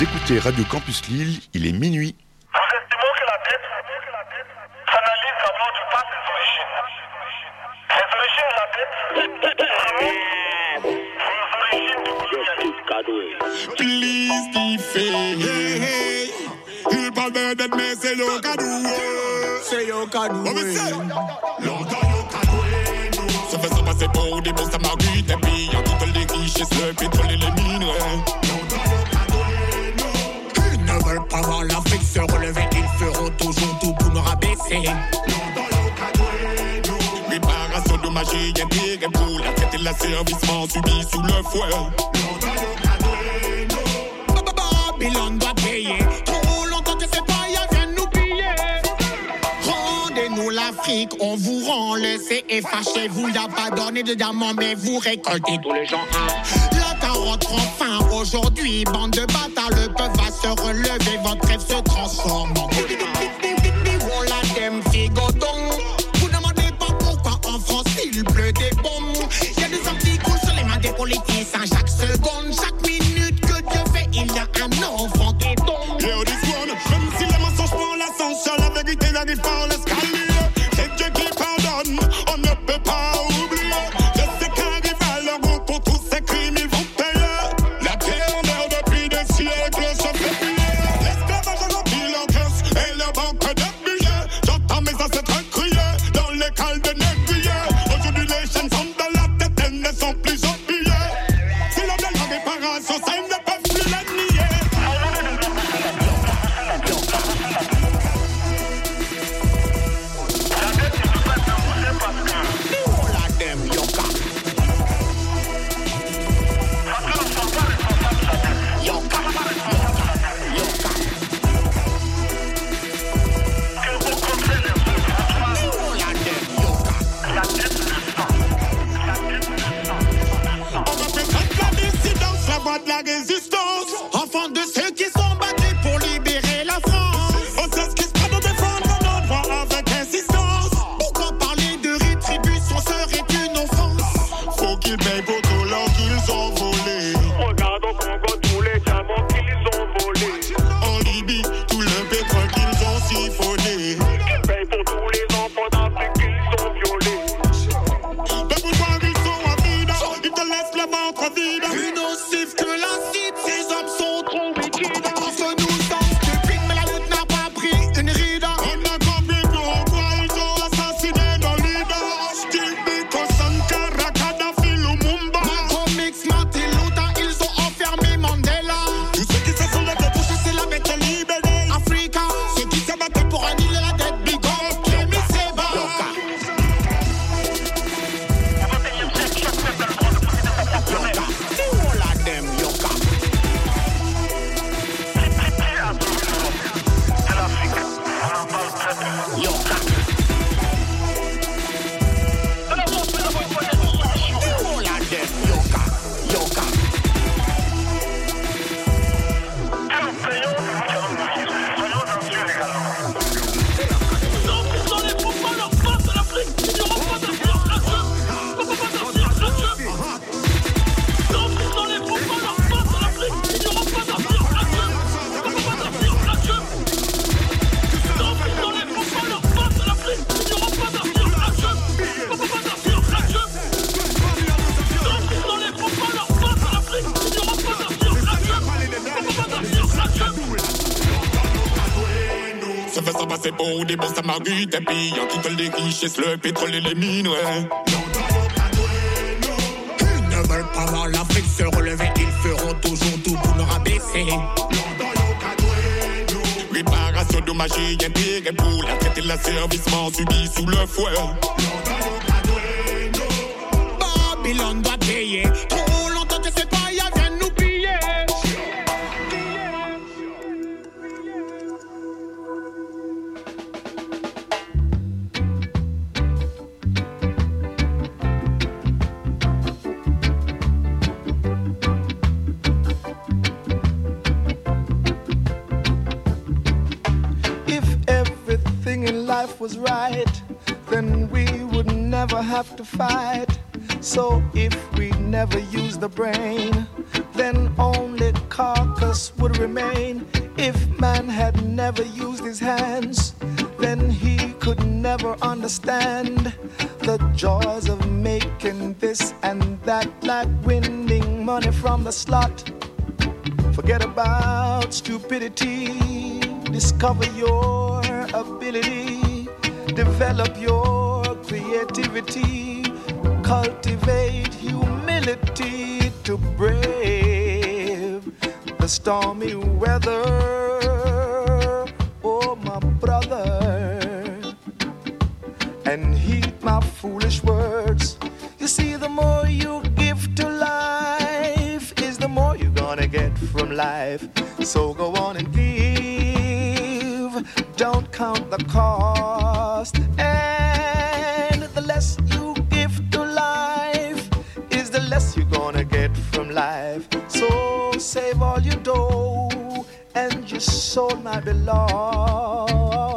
Écoutez Radio Campus Lille, il est minuit. Nous estimons que la dette s'analyse d'abord du pas ses origines. Les origines de la dette remontent aux origines du colonialisme. Please defend. Hey, il parle de mais c'est yo kadou. C'est yo kadou. Longtemps yo kadou. Ça fait ça passer pour des bons samaritains. Et puis en toutes les richesses, le pétrole et les mines. Ils ne veulent pas voir l'Afrique se relever. Ils feront toujours tout pour nous rabaisser. Réparation dommagée, intérêt pour la tête et l'asservissement subi sous le fouet. Babylone doit payer. Trop longtemps que ces païens viennent nous piller. Rendez-nous l'Afrique, on vous rend le CFA. Fâchez-vous, y'a pas d'orné de diamants, mais vous récoltez tous les gens. La carotte enfin aujourd'hui, bande de bâtards, le peuple va se relever, votre rêve se transforme en on la dem figodon. Vous demandez pas pourquoi en France il pleut des bombes. Y'a des hommes qui coulent sur les mains des politiciens chaque seconde, chaque minute que Dieu fait, il y a un enfant qui tombe. Yo, this one, même si les mensonges font l'ascension, la vérité n'arrive pas en l'escalier. C'est Dieu qui pardonne, on ne peut pas oublier. Je sais qu'arrive à leur route pour tous ces crimes, ils vont payer. La terre en l'air depuis des siècles se fait plier. L'esclavage a rempli leur caisse et leur banque de billets. J'entends mes ancêtres crier dans les cales de négriers. Aujourd'hui les chaînes sont dans la tête, elles ne sont plus oubliées. Si l'on a la réparation, ça ils ne peuvent plus la nier. De la résistance, enfants de ceux qui sont battus pour libérer la France. On s'excuse pas de défendre nos droits avec insistance. Pourquoi parler de rétribution serait une offense? Faut qu'ils payent pour tout l'or qu'ils ont volé. Regarde au Congo tous les diamants qu'ils ont volés. En Libye, tout le pétrole qu'ils ont siphonné. Qu'ils payent pour tous les enfants d'Afrique qu'ils ont violés. De pouvoir ils sont à vide, ils te laissent le ventre vide. Plus nocif que l'acide, ces hommes sont trop liquides. Parce que nous sommes stupides, mais la lutte n'a pas pris une ride. On a compris pourquoi ils ont assassiné nos leaders. Steve Biko, Sankara, Kadhafi, Lumumba, Malcolm X, Martin Luther, ils ont enfermé Mandela. Tous ceux qui se sont levés pour chasser la bête libérée. Africa, ceux qui se battaient pour annuler la dette, Big Up, Kémy Séba. Ça fait ça passer pour des bons samaritains. Et puis en toutes les richesses, le pétrole et les mines. Ils ne veulent pas voir l'Afrique se relever. Ils feront toujours tout pour nous rabaisser. Réparation dommagée, intérêt pour la tête et l'asservissement subi sous le fouet. Babylone doit payer. Trop longtemps que ces païens viennent nous piller. If everything in life was right, then we would never have to fight. So if we never use the brain, then only carcass would remain. If man had never used his hands, then he could never understand the joys of making this and that, like winning money from the slot. Forget about stupidity, discover your ability, develop your creativity, cultivate humility to brave the stormy weather. Oh, my brother, and heed my foolish words. You see, the more you give to life is the more you're gonna get from life. So go on and give, don't count the cost. And the less you give to life is the less you're gonna get from life. So save all your dough and your soul might be lost.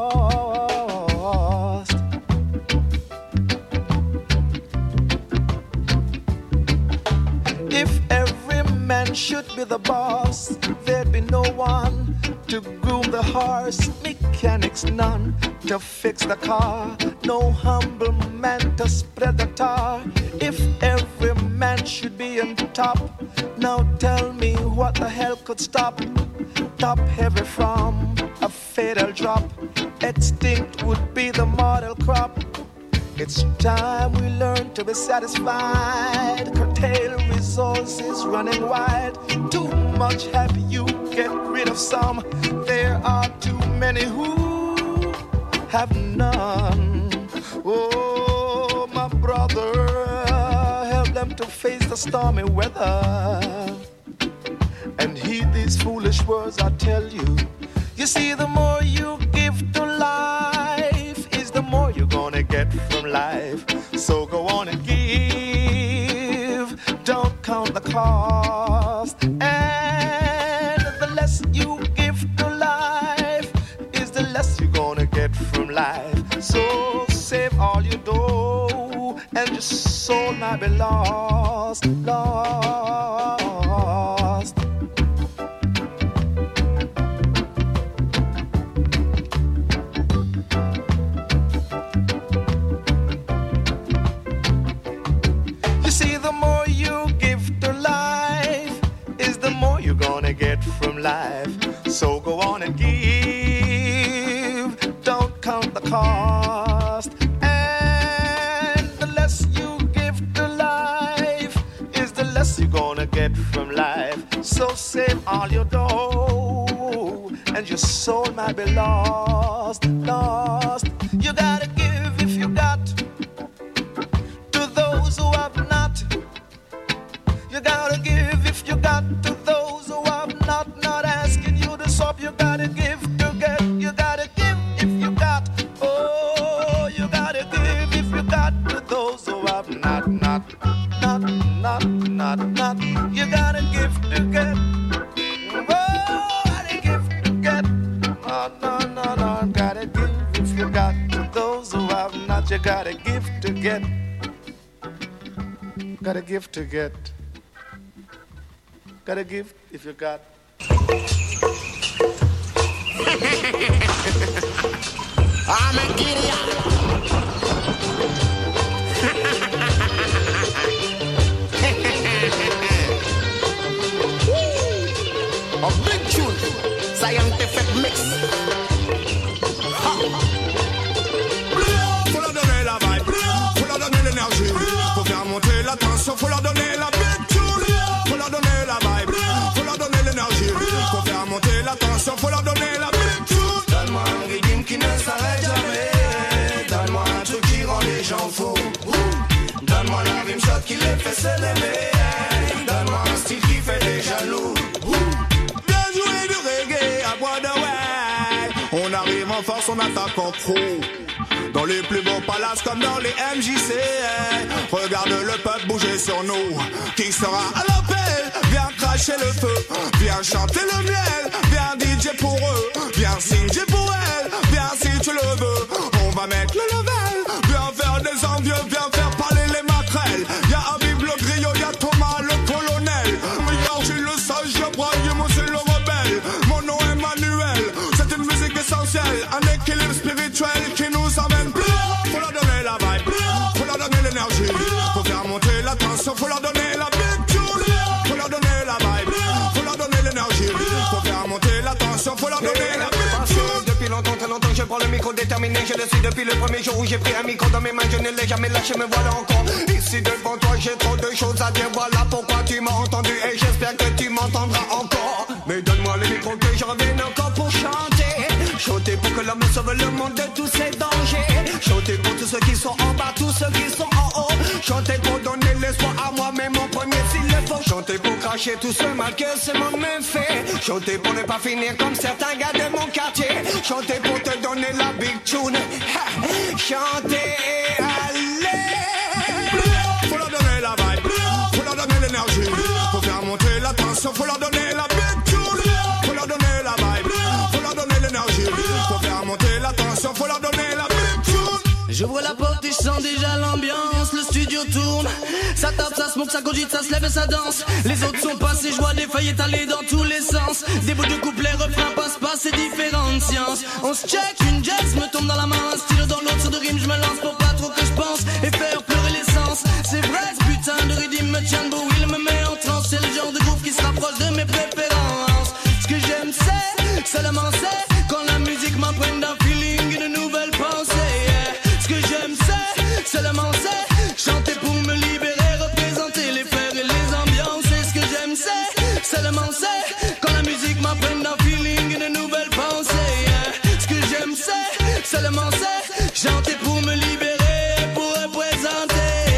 If every man should be the boss, there'd be no one to groom the horse, mechanics none to fix the car, no humble man to spread the tar. If every man should be on top, now tell me what the hell could stop top heavy from a fatal drop? Extinct would be the mortal crop. It's time we learn to be satisfied. Curtail resources running wide. Too much have you, get rid of some. There are too many who have none. Oh, my brother, help them to face the stormy weather. And heed these foolish words I tell you. You see, the more you give to life is the more you're gonna get from life. So go on and give, don't count the cost. And the less you give to life is the less you're gonna get from life. So save all your dough and your soul might be lost, lost. Get from life, so go on and give, don't count the cost. And the less you give to life is the less you're gonna get from life. So save all your dough and your soul might be lost, lost. You gotta give if you got to those who have not. You gotta give if you got to those who have not asking you to stop. You gotta give to get. You gotta give if you got. Oh, you gotta give if you got to those who have not. You gotta give to get. Oh, gotta give to get. No. Gotta give if you got to those who have not. You gotta give to get. Gotta give to get. Gotta give if you got. I'm a Gideon. A big tune, scientific mix. Faut leur donner la vibe, faut leur donner l'énergie. Faut faire monter la tension, faut leur donner la big tune. Faut leur donner la vibe, faut leur donner l'énergie. Faut faire monter la tension, faut leur donner la big tune. Donne-moi un rythme qui ne s'arrête jamais. Donne-moi un truc qui rend les gens fous. Donne-moi la rime shot qui les fait se lever. Donne-moi un style qui fait les jaloux. Bien joué du reggae à Broadway. On arrive en force, on attaque en pro. Dans les plus beaux palaces comme dans les MJC. Regarde le peuple bouger sur nous. Qui sera à l'appel? Viens cracher le feu. Viens chanter le miel. Viens DJ pour eux. Viens signer pour elle. Viens si tu le veux. On va mettre le level. Viens faire des envieux. Viens faire parler les maquerelles. Y'a Habib le griot, y'a Thomas le colonel. Y'a Gilles le pour le micro déterminé, je le suis depuis le premier jour où j'ai pris un micro dans mes mains, je ne l'ai jamais lâché, me voilà encore. Ici devant toi, j'ai trop de choses à dire, voilà pourquoi tu m'as entendu et j'espère que tu m'entendras encore. Mais donne-moi le micro que je revienne encore pour chanter. Chanter pour que l'homme sauve le monde de tous ses dangers. Chanter pour tous ceux qui sont en bas, tous ceux qui sont en haut. Chanter pour donner l'espoir à moi-même en premier s'il le faut. Chanter pour cracher tout ce mal que ce monde me fait. Chanter pour ne pas finir comme certains gars de mon quartier. Chanter pour te donner la big tune. Ha! Chanter, allez. Faut leur donner la vibe, faut leur donner l'énergie. Faut faire monter la tension, faut leur donner la big tune. Faut leur donner la vibe, faut leur donner l'énergie. Faut faire monter la tension, faut leur donner la big tune. J'ouvre la porte et je sens déjà l'ambiance. Le studio tourne, ça tape, ça smoke, ça cogite, ça se lève et ça danse. Les autres sont passés, je vois des feuilles étalées dans tous les sens. Des bouts de couplets, refrains, passe-passe, c'est différentes sciences. On se check, une jazz me tombe dans la main, un stylo dans l'autre, sur de rimes je me lance pour pas trop que je pense et faire pleurer l'essence. C'est vrai, ce putain de rythme me tient debout, il me met en transe. C'est le genre de groove qui se rapproche de mes préférences. Ce que j'aime c'est, seulement c'est quand la musique m'apprenne d'un feeling et de nouvelles pensées. Ce que j'aime c'est, seulement c'est chanter pour me libérer, représenter les frères et les ambiances. Et ce que j'aime c'est, seulement c'est quand la musique m'apprenne d'un feeling et de nouvelles pensées. Ce que j'aime c'est, seulement c'est chanter pour me libérer, pour représenter.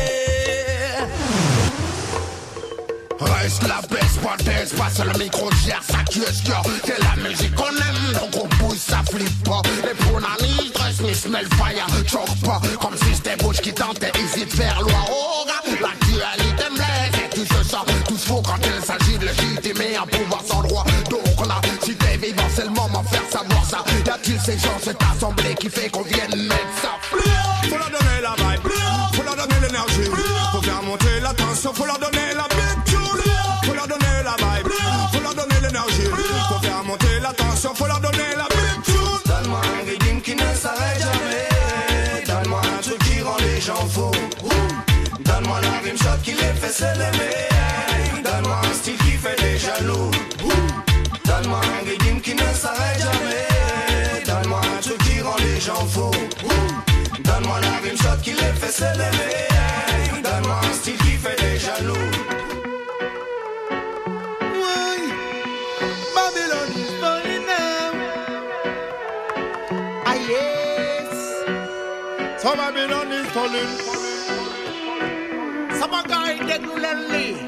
Reste la baisse, pas d'aise, passe le micro, gère sa question. C'est la musique qu'on aime, donc on pousse, ça flippe pas. Les pronanis, dress, me smell fire, choque pas. Comme si c'était bouche qui tentait, hésite faire loi au gars. L'actualité me blesse et tu se sens tous faux quand il s'agit de légitimer un pouvoir sans droit. Donc là, si t'es vivant, c'est le moment de faire savoir ça. Y a-t-il ces gens, cette assemblée qui fait qu'on vienne mettre ça? Faut leur donner la vibe, faut leur donner l'énergie. Faut faire monter la tension, faut leur donner la big tune. Faut leur donner la vibe, faut leur donner l'énergie. Faut faire monter la tension, faut leur donner la big tune. Donne-moi un rythme qui ne s'arrête jamais. Donne-moi un truc qui rend les gens fous. Donne-moi la rime shot qui les fait s'élever. Donne-moi un style qui fait des jaloux. Donne-moi un rythme qui ne s'arrête jamais. Donne-moi un truc qui rend les gens fous. Donne-moi la rime shot qui les fait s'élever. Donne-moi un style qui fait des jaloux. Babylon is falling now. Ah yes. So Babylon is falling. Some guy get lonely.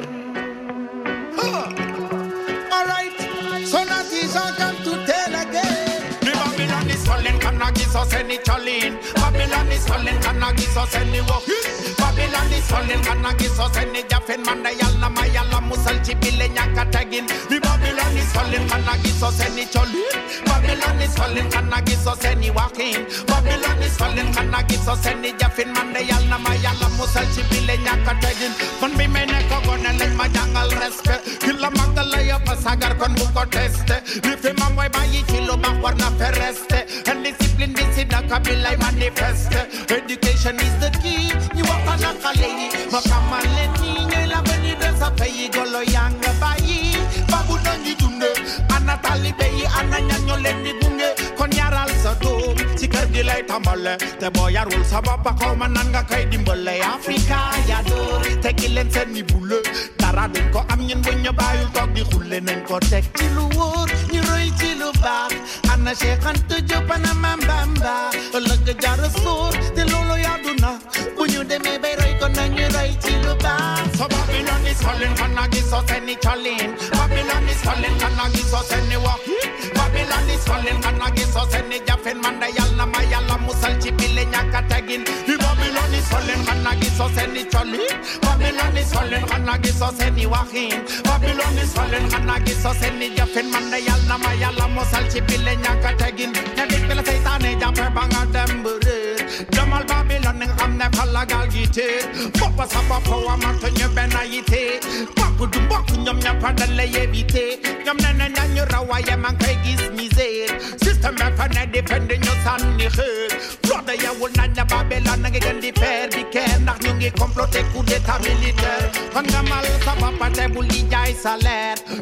Alright, so that is all come to tell again. The Babylon is falling, can I give us any challenge? Babylon is falling, can I give us any walk? Babylon is falling, can I give us any jaffin? Mandayala, Mayala, Musal, Chipile, Nyakatagin. The Babylon is falling, can I give us any challenge? Babylon is falling, can I give us any walking? Babylon is falling, can I give us any jaffin? Mandayala, Mayala, Musal, Chipile, Nyakatagin. Con mi meneco con el ma jangal respect. Killa mangalaya pasagar con buko teste. Life mamwe bayi chilo bakwarna fereste. And discipline bisida kabila manifeste. Education is the key. You walk on a kaleyi. Makamaleni nyela beni desa peyi golo yanga bayi. Babu nanyi dunde. Anatali beyi ananyanyo lendi gunge. Kon yaral sa doom. Sikar gilay tamale. Te boyarul sababa kaumananga kay dimbale. Afrika yador. Tekilen sen ni bule. Tara den ko am ñen buñu bayul tok di xulle nañ ko tek ci lu wóor ñu roy ci lu baax ana Cheikh Anta Diop ana Mam Bamba ëllëg jara soor te loolu yaduna bu ñu demee bay roy ko nañu roy ci lu baax. So Babylon is falling, can I give us any challenge? Babylon is falling, can I give us any walk? Babylon is falling, can I give us any jaffin? Manda yalla ma yalla musal ci bile ñaka tagin. Babylon is falling, can I give us any challenge? Babylon is falling, can I give us any walking? Babylon is falling, can I give us any jaffin? Manda yalla ma yalla musal ci bile ñaka tagin. Ne dik la seytaane jàppe ba nga dem bëre. Demal Babylon nga xam ne fa la gal gi te. Boppa sa bopp wa ma ñu benn yite. Bokk du bokk ñoom ñëpp dañ lay éviter. Ñoom ne ne nañu raw waaye man kay gis misère. Système bi fa ne dépend ñu sànni xeer. Flode yawul nañ la Babylon na ngi gën di faire di keer ndax ñu ngi comploter coup d'état militaire. Kon nga mal sa bopp te bul di jaay salaire. Ñaata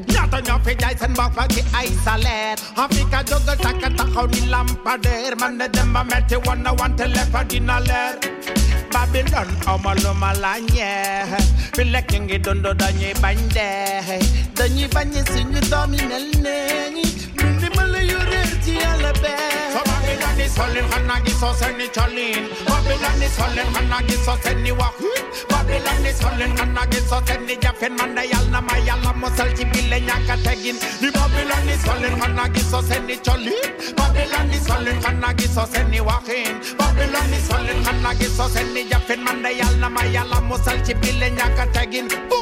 nyo fi Dyson bak pa ki isolate. Africa juggle takata how ni lampader. Man de dem ba mette one telepad in a lair. Babylon omaluma lanye. Filek ngi dondo danyi bande. Danyi banye sinyu dominel nengi. Minimal yurerti alabe. So Babylon is holding hanagi so seni cholin. Babylon is holding hanagi so seni wak. Babylon is holding hanagi so seni jafen manda yalna mayala mosal chibile nyaka tegin. The Babylon is holding hanagi so seni cholin. Babylon is holding hanagi so seni wakin. Babylon is holding hanagi so seni jafen manda yalna mayala mosal chibile nyaka tegin. Boom.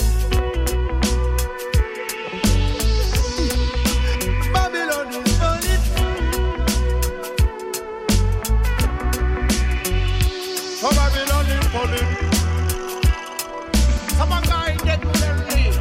So Babylon is falling. Some guy dead with their lead.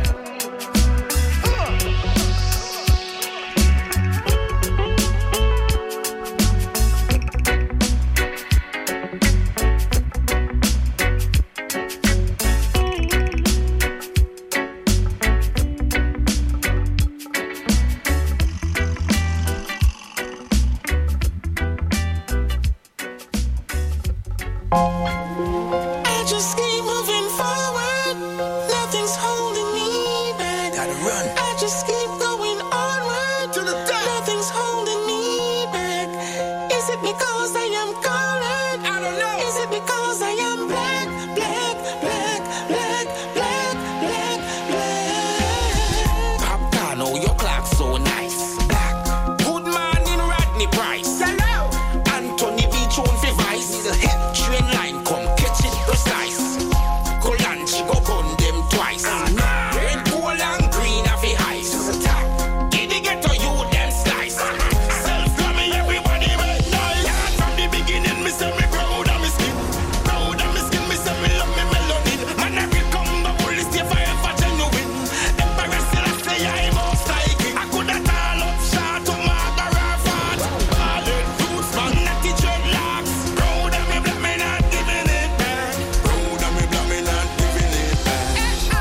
I just keep moving forward. Nothing's holding me back. Gotta run. I just keep going onward. To the top. Nothing's holding me back. Is it because I am colored? I don't know. Is it because I am black, black, black, black, black, black, black? Popcorn, oh, your clock so nice. Black. Good morning, Rodney Price. Hello. Anthony B. Tune for Vice. The hit train line come catch it precise. Colanchi go gun them twice. Red, gold and green of the ice. Giddy get to you them slice. Self-coming, everybody make noise. From the beginning, me say me proud of me skin. Proud of me skin, me say me love me melanin. Man, I will come back, will stay forever genuine. Emperor still I say I must like it. I could have tall up short to Margaret Ford. Ballin' roots, man, natty dreadlocks. Proud of me, black me not giving it back. Proud of me, black me not giving it back.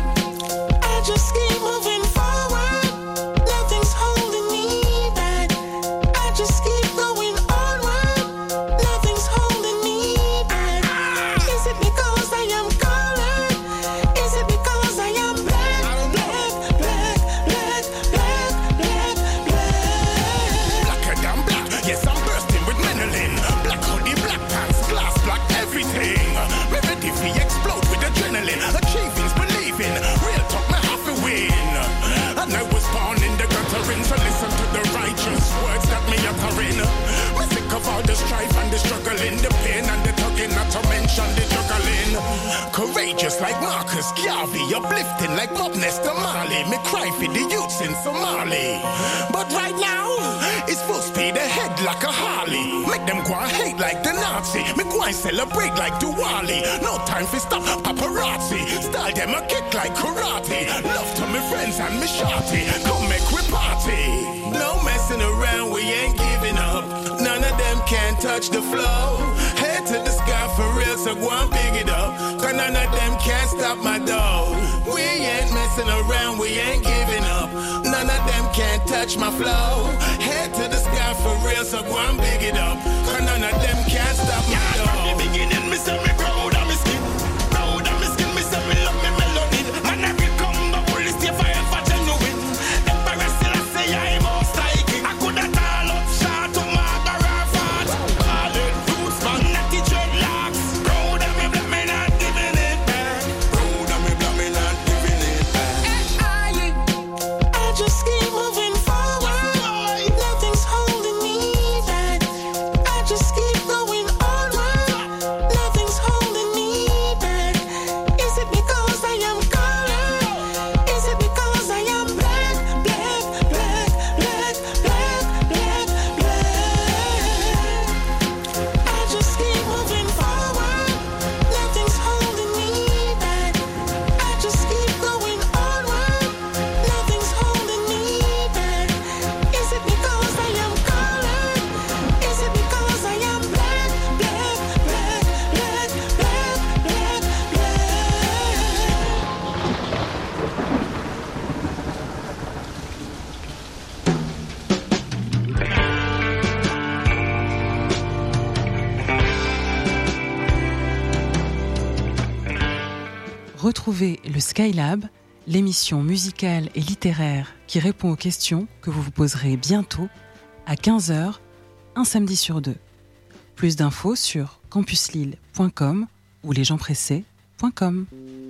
I just keep moving forward. Nothing's holding me back. I just keep going onward. Nothing's holding me back. Is it because I am colored? Is it because I am black, black, black, black, black, black, black? Blacker than black, yes I'm bursting with melanin. Black hoodie, black pants, glass, black everything. Ready to explode with adrenaline. Achieving's believing, real talk me have to win. And I was born in the guttering, so listen to the righteous words that me uttering. Me sick of all the strife and the struggling, the pain and the tugging, not to mention the juggling. Courageous like Marcus Garvey, uplifting like Bob Nestor Marley. Me cry for the youths in Somali. But right now, it's full speed ahead like a Harley. Make them go and hate like the Nazi. Me go and celebrate like Diwali. No time for stop paparazzi. Style them a kick like karate. Love to me friends and me shorty. Come make we party. No messing around, we ain't giving up. None of them can touch the flow. Head to the sky for real, so go and big it up. Cause none of them can stop my dough. We ain't messing around, we ain't giving up. None of them can touch my flow. Head to the sky for real, so go and big it up. Cause none of them can stop my dough. From the beginning, me say me proud of me skin. Proud of me skin, me say me love me melanin. Man, I will come back, will stay forever genuine. Emperor still I say I must like it. I could have tall up short to Margaret Ford. Ballin' roots, man, natty dreadlocks. Proud of me, black me not giving it back. Proud of me, black me not giving it back. I just keep moving forward. Retrouvez le Skylab, l'émission musicale et littéraire qui répond aux questions que vous vous poserez bientôt à 15h, un samedi sur 2. Plus d'infos sur campuslille.com ou lesgentspressés.com.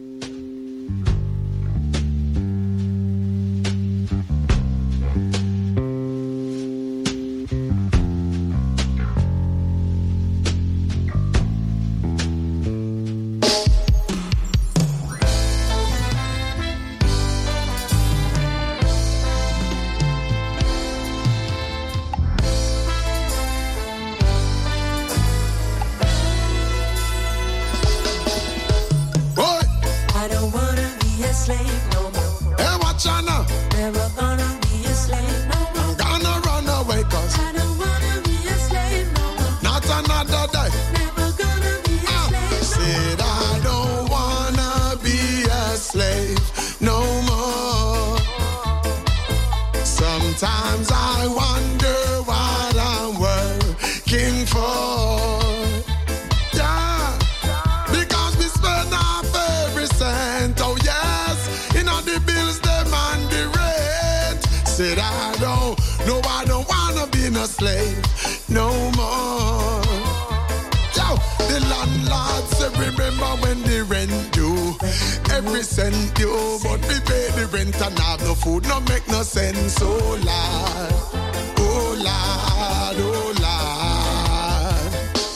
Sometimes I wonder what I'm working for. Yeah, because we spend off every cent. Oh yes, in all the bills, them and the rent. Said I don't wanna be no slave no more. Yo, the landlord said remember when the rent due. Every cent due, but we pay the rent and have no food, no make no sense. Oh Lord, oh Lord, oh Lord.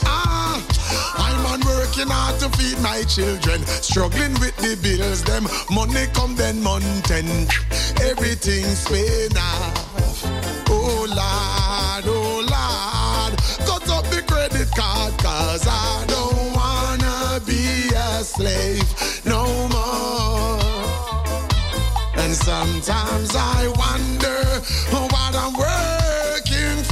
I'm on working hard to feed my children, struggling with the bills. Them money come then month end, everything's paying off. Oh Lord, oh Lord, cut up the credit card, cause I don't wanna be a slave no more. And sometimes I wonder what I'm working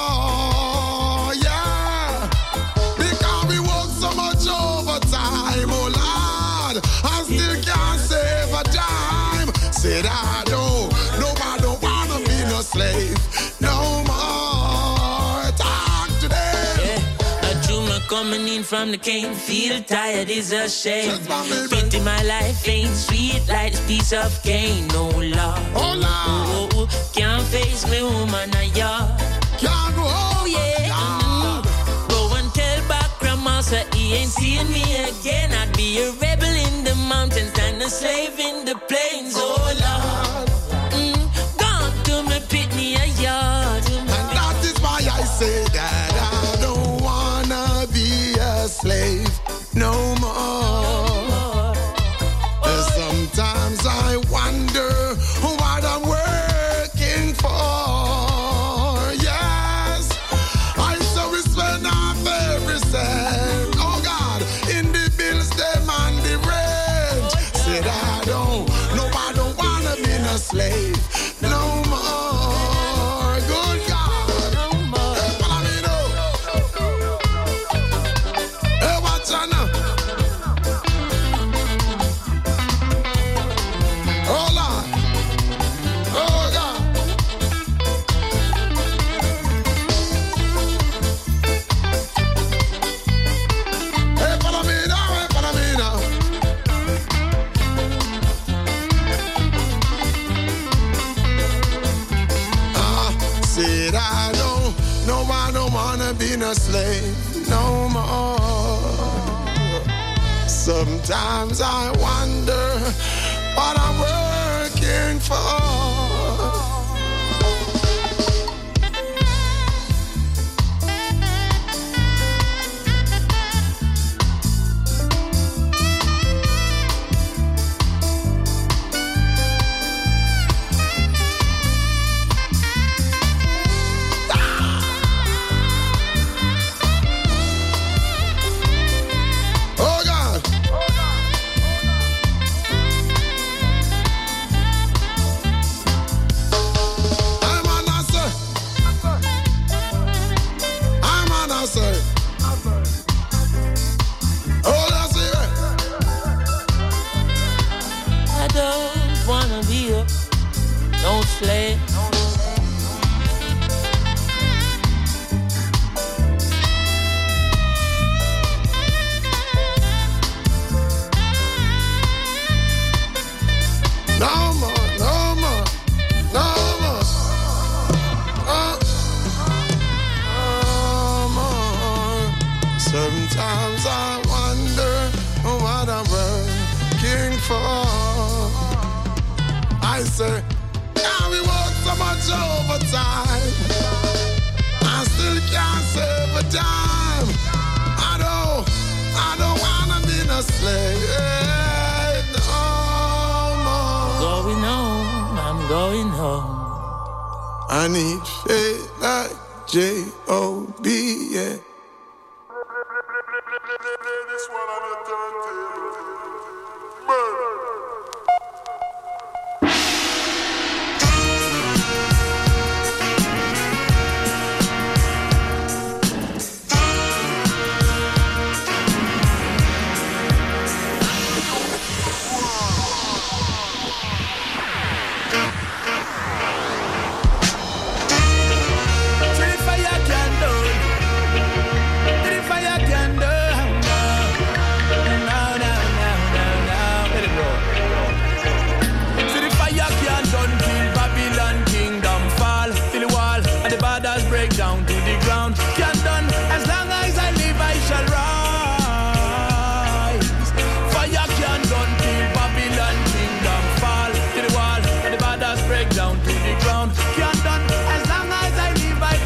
for. Yeah, because we work so much overtime. Oh Lord, I still can't save a dime. Said I don't wanna be no slave no more. Talk today. Yeah, a tumor coming in from the cane. Feel tired is a shame. Fit in my life ain't sweet like this piece of cane. No Lord, oh Lord, oh, can't face me woman a yard. Can't go home. Oh yeah, go and tell back grandma so he ain't seeing me again. I'd be a rebel in the mountains and a slave in the plains. Oh Lord, gone to me pit me a yard. And that is why I say that I don't wanna be a slave no more. Sometimes I wonder what I'm working for. Yes, I so we spend off every cent. Oh God, in the bills, them and the rent. Said I don't wanna be no slave no more. Good God, no more. Hey, follow me now. Hey, watch out now. Oh Lord, oh God. Hey, follow me now, hey, follow me now. Said I don't wanna be no slave no more. Sometimes I wonder what I'm working for. Sometimes I wonder what I'm working for. I say, now we work so much overtime, I still can't save a dime. I don't wanna be no slave no more. Going home, I'm going home. I need faith like J.O.B., yeah. This one on the turntable. Down to the ground, can't done. As long as I live, I shall rise. Fire can't done till Babylon kingdom fall. To the wall, and the borders break down to the ground. Can't done. As long as I live, I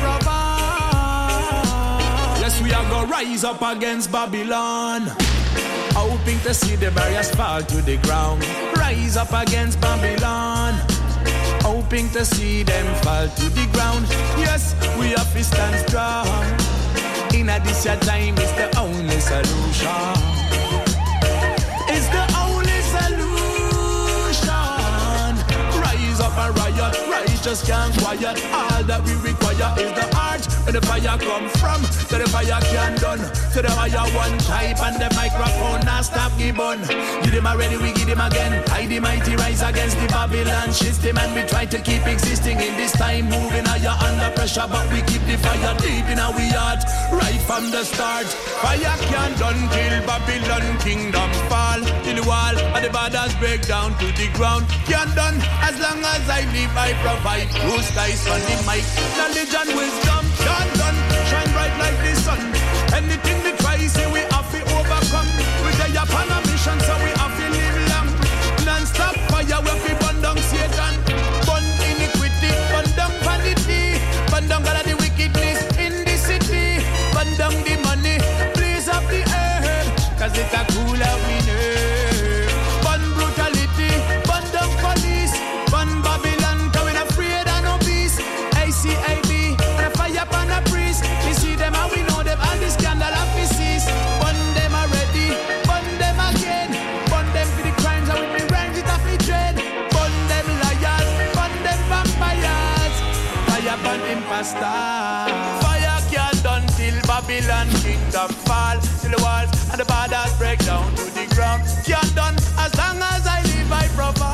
provide. Yes, we are gonna rise up against Babylon, hoping to see the barriers fall to the ground. Rise up against Babylon, hoping to see them fall to the ground. Yes, we have to stand strong. In this time, it's the only solution. It's the only solution. Rise up and riot, righteous can't quiet. All that we require is the heart where the fire come from. So the fire can done. So the fire one type and the microphone now stop gibbon. Give them already, we give them again. I the mighty rise against the Babylon system, and we try to keep existing in this time, moving higher under pressure, but we keep the fire deep in our heart, right from the start. Fire can't done till Babylon kingdom fall. Till the wall and the borders break down to the ground. Can't done. As long as I live, I provide. Blue skies on the mic, knowledge and wisdom. Can't done. Shine bright like the sun. Anything we try, say we have to overcome. We day upon a mission, so we have to live long. Non-stop fire, we have to burn down Satan, burn iniquity, burn down vanity, burn down all of the wickedness in the city, burn down the money, blaze up the earth, cause it's a cooler winner. Burn brutality, burn down police, burn Babylon, cause we're not afraid of no peace. ACAB, and a fire upon a priest. We see them and we know them, and the scandal of the seas. Burn them already, burn them again. Burn them for the crimes and with the rhymes it off the dread. Burn them liars, burn them vampires. Fire burn imposters. Fire can't done till Babylon kingdom fall. Till the walls and the borders break down to the ground. Can't done. As long as I live, I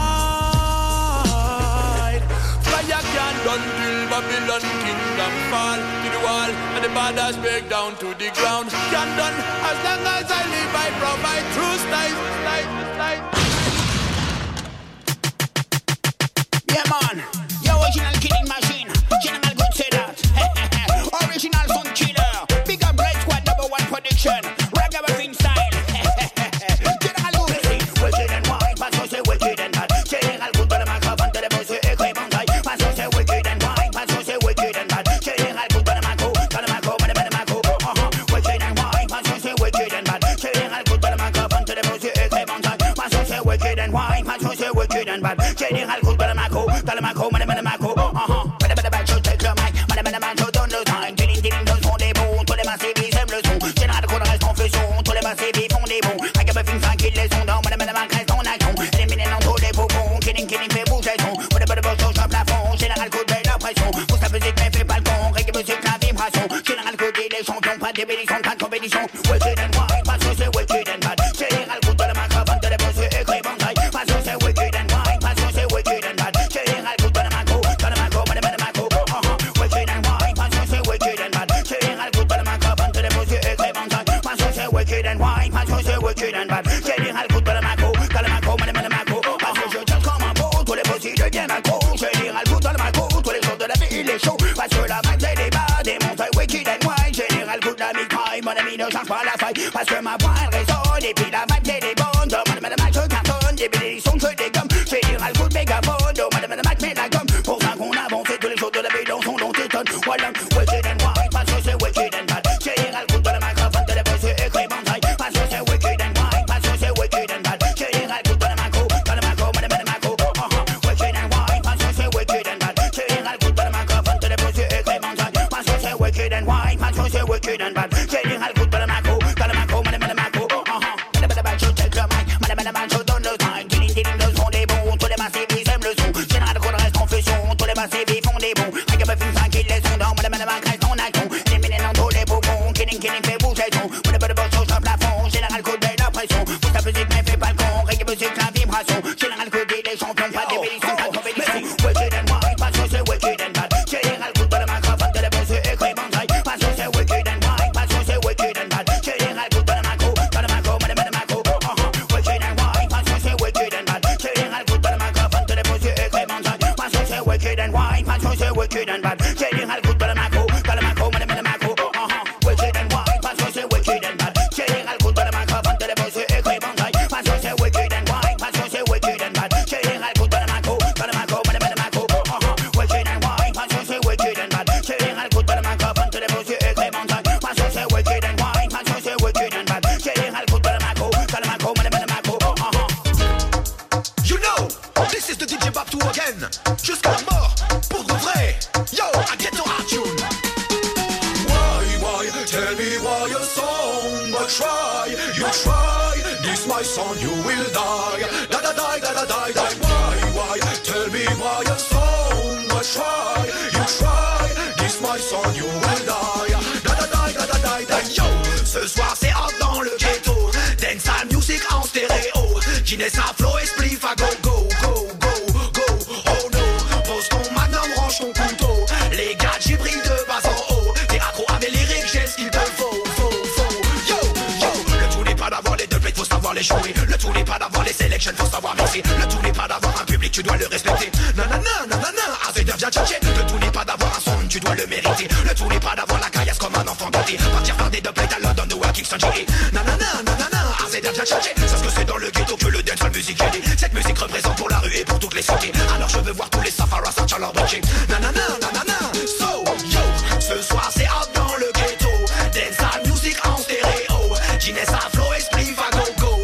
provide. Fire can't done till Babylon kingdom fall. To the wall and the borders break down to the ground. Can't done. As long as I live, I provide. True style. Yeah, man. Your original killing machine. General Good say that. Original fun killer. Big up Red Squad #1 production. Reggae Within style. General Good say wicked and white. Parce que c'est wicked and bad. General Good dans le microphone. T'as les beaux yeux écrits bon taille. Parce que c'est wicked and white. Parce que c'est wicked and bad. General Good dans le macro. Dans le macro, dans le macro. Wicked and white. Parce que c'est wicked and bad. General Good dans le microphone. T'as les beaux yeux écrits bon taille. Parce que c'est wicked and white. Parce que c'est wicked and bad. General Good dans le macro. Dans le macro, dans le macro. Take le mic. Madame, je donne le time. Killing, le son des bons. Tous les massifs, ils aiment le son. Général Good reste en feu son. Tous les massifs, ils font des bons. Avec un peu fin, ça kill les sons. Dans madame, reste en action. Éliminer dans tous les poupons. Killing, fait bouger le son. Pour les bonnes choses, je plafond. Général Good met la pression. Pour sa musique, mais fait pas le con. Reggae musique, la vibration. Général Good, il est champion. Pas de débélition, pas de compétition. Wicked and white, parce que c'est wicked and bad. Général Good dans le microphone. De les boss, écrit bon taille. Parce que c'est wicked and white, parce que c'est wicked and bad. Général Good dans le macro. Dans le macro, madame. Wicked and white, parce que c'est wicked and bad. Général Good dans le microphone. De les boss, écrit bon taille. Parce que c'est wicked and white, parce que c'est wicked and bad. Général Good dans le macro. Dans le macro, madame. Parce que je tiens comme un beau. Tous les boss, ils deviennent accro. Général Good dans le macro. Tous les jours de la vie, il est chaud. Parce que la vibe, c'est des bas. Des montagnes wicked and white. Général Good, la mi-time, mon ami. amis ne changent pas la faille. Parce que ma voix elle résonne et puis la vibe elle est bonne. Madame Mac je cartonne, des billets sont que des gommes. J'ai dire à le coup de mégaphone, Madame Mac met la gomme. Pour ça qu'on avance et tous les jours de la vie dans son long t'étonne. Voilà, wicked and white, parce que c'est wicked and bad. J'ai dire à le coup de la microphone, de la voix c'est écrit bantaille. Parce que c'est wicked and white, parce que c'est wicked and bad. J'ai dire à le coup de la macro, Madame Maco. Wicked and white, parce que c'est wicked and bad. J'ai dire à le coup de la microphone, de la voix c'est écrit bantaille. Parce que c'est wicked and white, parce que c'est wicked and bad. J'ai dire à le coup de la macro, Madame Maco. Madame je donne le time, le son des bons, tous les massifs ils aiment le son. Général qu'on reste en fusion, tous les massifs ils font des bons. Avec un peu fin tranquille, les sons dans Madame reste en action. Éliminer dans tous les bourbons, killing fait bouger son. Madame de boss au plafond, général coup de la pression. Pour ta musique mais fait pas le con, reggae musique la vibration. Général coup des champions, pas des bélisons, pas de compétition. Wicked and white, parce que c'est wicked and bad. Général coup de la microphone, de la boss écrit bantaille. Parce que c'est wicked and white, parce que c'est wicked and bad. Général coup de la macro, Madame Maco. Wicked and white, parce que c'est wicked and bad. Général coup de la microphone, de la boss écrit bantaille. Parce que c'est wicked and white, parce que c'est wicked and bad. Général coup de la macro, Madame Maco. Wicked and white, parce que c'est wicked and bad. Général coup de la microphone, de la boss écrit bantaille. Parce que c'est wicked and white, parce que c'est wicked and bad. Général coup de la macro, Madame Maco. Wicked and white, parce que c'est wicked and bad. Général coup de la microphone, de la boss écrit bantaille. Parce que c'est wicked and white, parce que c'est wicked and bad. Général coup de la macro, Madame Maco. You know, this is the DJ Babtou again. Jusqu'à la mort, pour de vrai. Yo, I get to our tune. Why, tell me why your song, but try, you try. This my song, you will die. Da da die, da da die, die. Why, tell me why your song, but try, you try. This my song, you will die. Da da die, da da die, die. Yo, ce soir c'est hot dans le ghetto. Dancehall music en stéréo. Guinness à flow et spliff à go. Oh no, pose ton magnum, range ton couteau. Les gars, j'ai pris de bas en haut. T'es accro à mes lyriques, j'ai ce qu'il te faut. Yo, le tout n'est pas d'avoir les deux plates, faut savoir les jouer. Le tout n'est pas d'avoir les sélections, faut savoir mixer. Le tout n'est pas d'avoir un public, tu dois le respecter. Nanana, Azeder vient chercher. Le tout n'est pas d'avoir un son, tu dois le mériter. Le tout n'est pas d'avoir la caillasse comme un enfant gâté. Partir faire des deux plates à London ou à Kingston J.A. Nanana, Azeder vient chercher. Parce que c'est dans le ghetto que le dancehall musique est née. Cette musique représente pour la rue et pour toutes les cités. Alors je veux voir tous les safaras sortir leur briquet. Nanana, so yo, ce soir c'est hot dans le ghetto. Dancehall music en stéréo. Guinness à flow et spliff à go.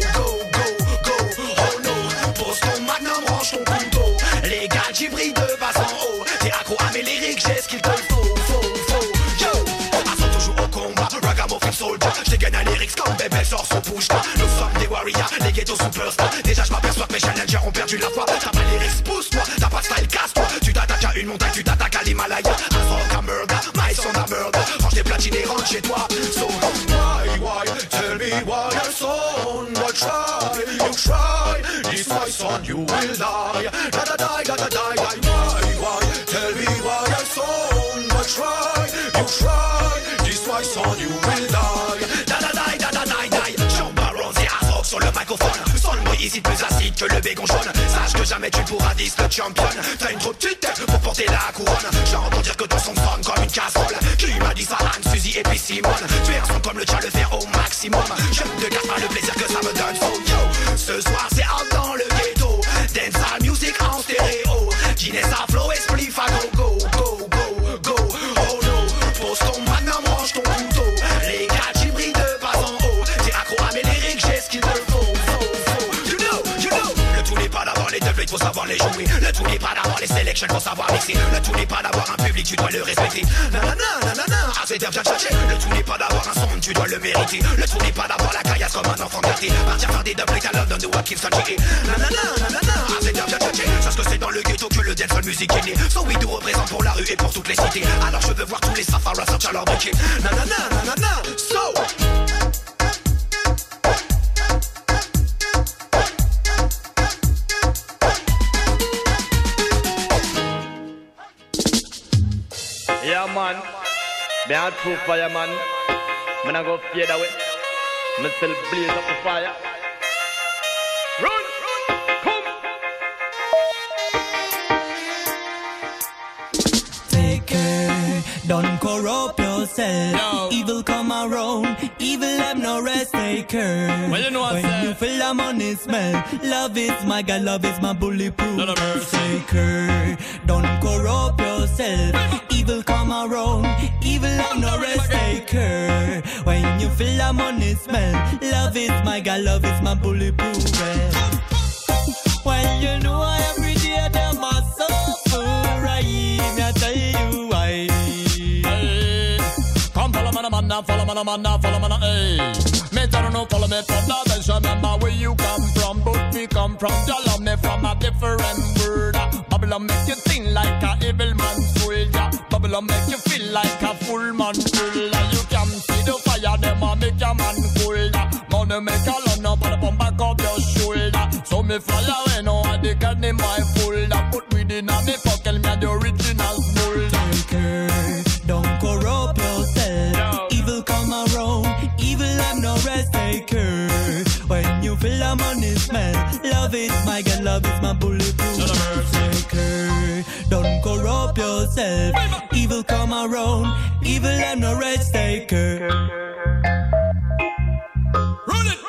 Oh no, pose ton magnum, range ton couteau. Les gars, j'y brille de bas en haut. T'es accro à mes lyriques, j'ai ce qu'il te faut. Yo, Assaut toujours au combat, ragamuffin soldier. J't'ai gagné un lyrics comme bébé sort son push-là. Nous sommes des warriors, les ghettos superstars. Déjà j'm'aperçois que mes challengers ont perdu la foi. T'as pas les lyrics, pousse-toi, t'as pas de style, casse-toi. Tu t'attaques à une montagne, tu t'attaques à l'Himalaya. Azrock à murder, my son à murder. Range tes platines et rentre chez toi. So why, tell me why your son, but try, you try. This my son, you will die. Da da die. Why, tell me why your son, but try, you try. This my son, you will die. Da da die. Chamba Rose et Azrock sur le microphone. Sans le bruit ici plus acide que le bégon jaune. Sache que jamais tu pourras dire le champion. T'as une trop petite tête pour porter la couronne. J'ai entendu dire que ton son sonne comme une casserole. Qui m'a dit ça, Anne, Suzy et puis Simone. Tu es un son comme le tien, le faire au maximum. Je ne te casse pas le plaisir que ça me donne. So yo, ce soir c'est hot dans le ghetto. Dancehall music en stéréo. Guinness à flow et spliff à go. Oh no, pose ton magnum, range ton couteau. Les gars, j'y brille de bas en haut. T'es accro à mes lyriques, j'ai ce qu'il te faut. You know, le tout n'est pas d'avoir les deux plates, faut savoir les jouer. Le tout n'est pas d'avoir les sélections, faut savoir mixer. Le tout n'est pas d'avoir un public, tu dois le respecter. Nanana, Azeder vient chercher. Le tout n'est pas d'avoir un son, tu dois le mériter. Le tout n'est pas d'avoir la caillasse comme un enfant gâté. Partir faire des deux plates à London ou à Kingston J.A. Nanana, Azeder vient chercher. Parce que c'est dans le ghetto que le dancehall musique est né. So we do représente pour la rue et pour toutes les cités. Alors je veux voir tous les safaras sortir leur briquet. Nanana, so yeah man, me a true fireman. Me not go fade away. Me still blaze up the fire. Run, come. Take care, don't corrupt your yourself. Yo. Evil come around, evil have no rest taker. Well, you know when you feel the money smell, love is my God, love is my bulletproof taker. Don't corrupt yourself. Evil come around, evil have no rest taker. When you feel the money smell, love is my God, love is my bulletproof vest. Well, you know every day them must suffer, right? I tell you why. Hey, come follow man, follow man, follow man, hey. Me don't know, follow me from the best. Remember where you come from, but we come from. You love me from a different world. Babylon make you think like a evil man soldier. Babylon make you feel like a full man killer. You can see the fire, them a make a man colder. Money make a run up and pump back up your shoulder. So me fly away now and they can in my folder. Put within a me pocket, me the original molder. Don't corrupt yourself. No. Evil come around, evil have no rest taker. When you feel the money smell, love is my God, love is my bulletproof taker. Don't corrupt yourself. Evil come around, evil have no rest taker. Run it!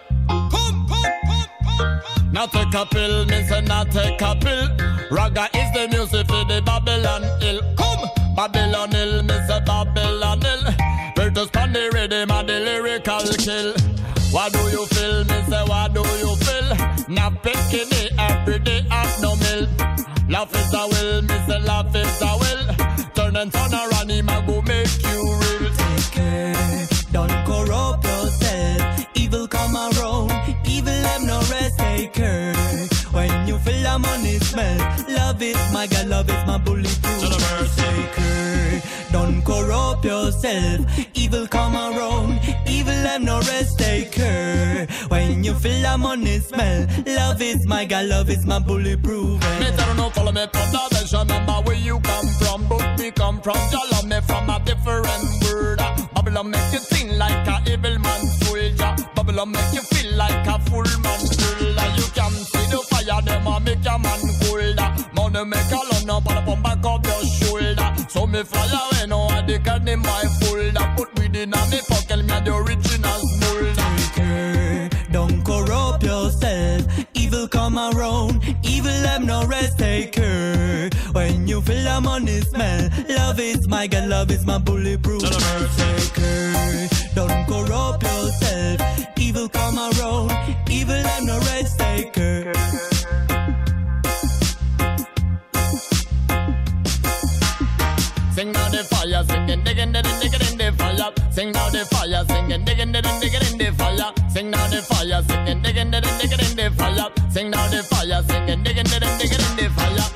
Not take a pill, me say not take a pill. Raga is the music for the Babylon Hill. Come, Babylon Hill, me say Babylon Hill. Virtus on the rhythm and the lyrical kill. What do you feel, me say what do you feel? Not picking it every day at no mill. Laugh is a will, me say laugh is a will. Turn and turn around, him a go make you real. Take care, don't corrupt yourself. Evil come around, evil have no rest taker. When you feel the money smell, love is my God, love is my bulletproof taker. Don't corrupt yourself. Evil come around, evil have no rest taker. When you feel the money smell, love is my God, love is my bulletproof. Me tell no follow me from the best. Remember where you come from, but we come from. You love me from a different world. Babylon make you think like a evil man soldier. Babylon make you feel like a full man killer. You can see the fire, them a make a man colder. Money make a run up and pump back up your shoulder. So me fly away now and they can in my folder. Put within a me pocket, me the original molder. Don't corrupt yourself. Evil come around, evil have no rest taker. When you feel the money smell, love is my God, love is my bulletproof taker. Don't corrupt yourself. Evil come around, evil have no rest taker. Sing out the fire, singing, digging, digging in the fire. Sing out the fire, singing, digging, digging in the fire. Sing out the fire, singing, digging, digging in the fire. Sing out the fire, singing, digging, digging in the fire.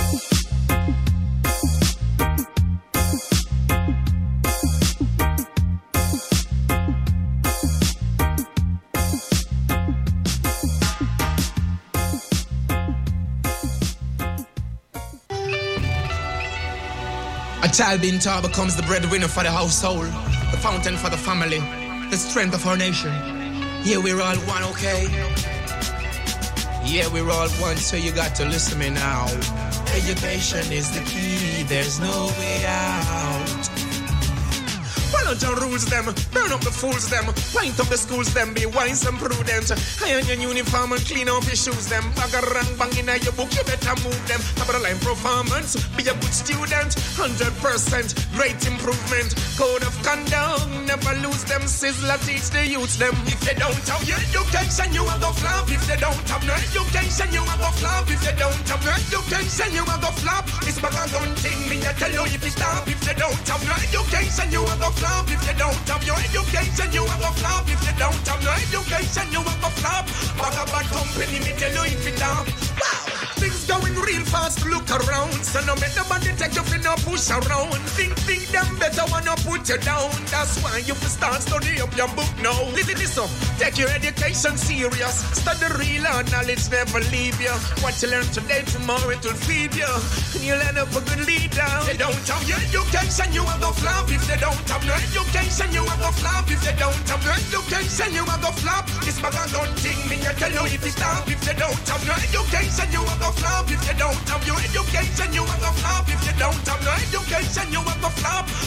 A child being taught becomes the breadwinner for the household, the fountain for the family, the strength of our nation. Yeah, we're all one, okay? Yeah, we're all one, so you got to listen to me now. Education is the key, there's no way out. Follow your rules, them. Burn up the fools, them. Wind up the schools, them. Be wise and prudent. Iron your uniform and clean up your shoes, them. Bagarang bang in your book, you better move them. About line performance, be a good student. 100% great improvement. Code of conduct, never lose them. Sizzler teach the youths, them. If they don't have your education, you are go flop. If they don't have no education, you are go flop. If they don't have no education, you are go flop. It's bagarang thing, me I tell you if you stop. If they don't have no education, you are go flop. If you don't have your education, you are go flop. If you don't have your education, you are go flop. Bad company, me tell you if you stop. Wow. Things going real fast, look around. So no make nobody take you for no push around. Think them better wanna put you down. That's why you will start study up your book now. Listen, take your education serious. Study real knowledge never leave you. What you learn today, tomorrow it will feed you. And you'll end up a good leader. They don't have your education, you are go flop. If they don't have your education, you are go flop. If they don't have your education, you are go flop. This bag of gun thing, me I tell you if you stop. If they don't have your education, you are go flop. If they don't have your education, you are go flop. If they don't have your education, you are go flop.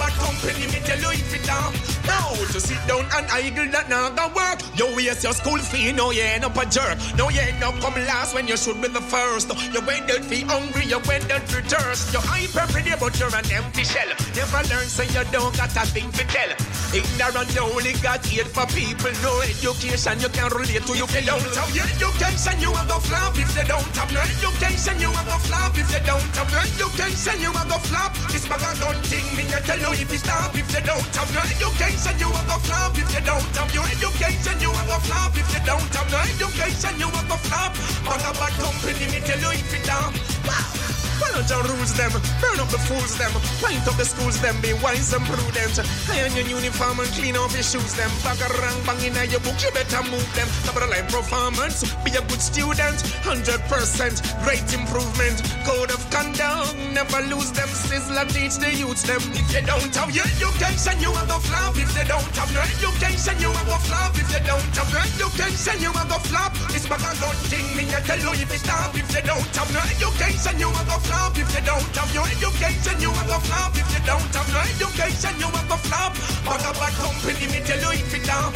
bad company, me tell you if it down. Now to sit down and idle that now go work. You waste your school fee, no you ain't up a jerk. No you ain't up come last when you should be the first. You went out fee hungry, you went out for thirst. You hype every day but you're an empty shell. Never learn so you don't got a thing to tell. Ignorant only got hate for people. No education you can relate to. You don't have your education you will go flop. If you don't have no education you will go flop. If you don't have no education you will go flop. This bag of gun thing me you tell you if you stop. If you don't have no education you will go flop. If you don't have your education you will go flop. If you don't have no education you will go flop. Bag of bad company me tell you if you down. Follow the rules them, burn up the fools them, pint up the schools them, be wise and prudent. Iron your uniform and clean off your shoes them. Bag a rang bang in your book, you better move them. Number line performance, be a good student, 100% great improvement. Code of conduct, never lose them. Sizzler teach the youths them. If you don't have your education, you will go flop. If you don't have your education, you will go flop. If you don't have your education, you will go flop. This bag of gun thing, me I tell you if you stop. If you don't have your education, you will go flop. If you don't have your education, you will go flop. If you don't have your education, you will go flop. Bag of bad company, me tell you if you down.